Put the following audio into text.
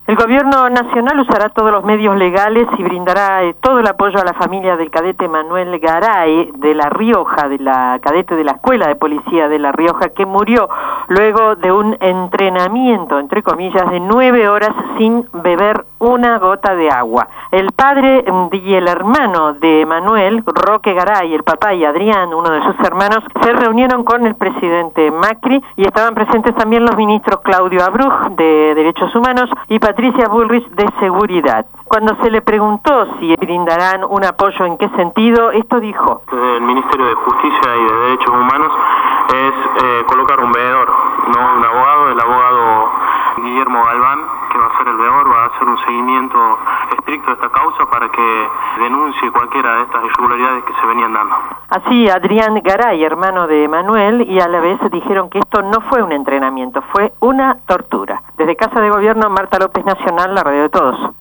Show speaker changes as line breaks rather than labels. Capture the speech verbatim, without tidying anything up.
El gobierno nacional usará todos los medios legales y brindará eh, todo el apoyo a la familia del cadete Manuel Garay de La Rioja, de la cadete de la Escuela de Policía de La Rioja, que murió luego de un entrenamiento, entre comillas, de nueve horas sin beber una gota de agua. El padre y el hermano de Manuel, Roque Garay, el papá, y Adrián, uno de sus hermanos, se reunieron con el presidente Macri y estaban presentes también los ministros Claudio Abruj, de Derechos Humanos, y Patricia Bullrich, de Seguridad. Cuando se le preguntó si brindarán un apoyo, en qué sentido, esto dijo.
El Ministerio de Justicia y de Derechos Humanos es eh, colocar un veedor, no un abogado, el abogado Guillermo Galván, que va a ser el veedor, va a hacer un seguimiento estricto de esta causa para que denuncie cualquiera de estas irregularidades que se venían dando.
Así, Adrián Garay, hermano de Manuel, y a la vez dijeron que esto no fue un entrenamiento, fue una tortura. Desde Casa de Gobierno, Marta López Nacional, la radio de todos.